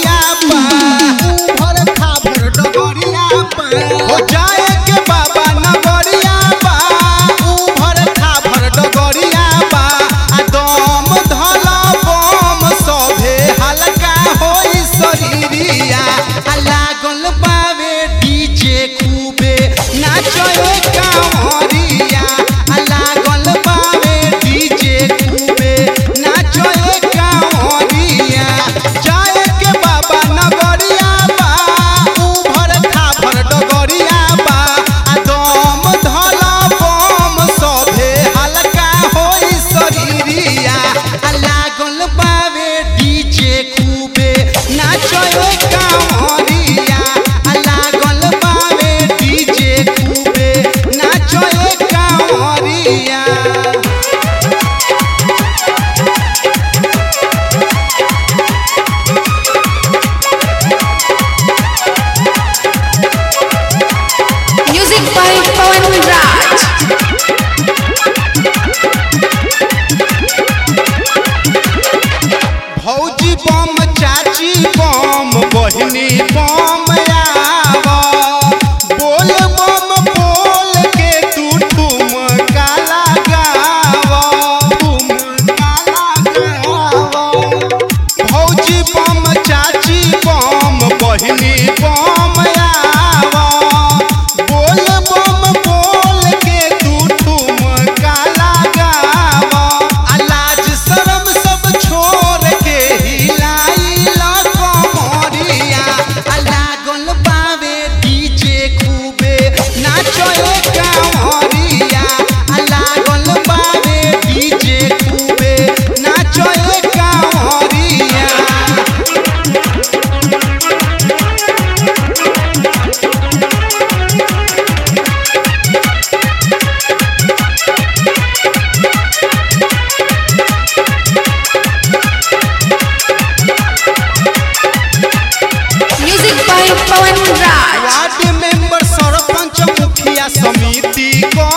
डगरिया पा भर खाभर डगरिया पा हो जाए के बाबा नगरिया बा भर खाभर डगरिया पा आ दम धल बम सभे हल्का होई शरीरिया आ लागल बावे डीजे खूबे नाचो कांवरिया आ लागल बावे डीजे खूबे नाचो कांवरिया जाए के बाबा नगरिया बा भर खाभर डगरिया पा आ दम धल बम सभे हल्का होई शरीरिया आ लागल बावे डीजे खूबे नाचो कांवरिया आ लागल बावे डीजे खूबे नाचो कांवरिया Music by Pawan Raj. भौजी बम चाची बम बहिनी बम आवा बोल बम बोल के तू ठुमका लगावा भौजी बम चाची बम बहिनी बम आवा बोल बम बोल के तू ठुमका लगावा आ लाज शरम सब छोड़ के हिलाइला कमरिया आ लागल बावे डीजे खूबे नाचो कांवरिया आ लागल बावे डीजे खूबे नाचो कांवरिया Music by Pawan Raj. Ward member sarpanch mukhiya समिति को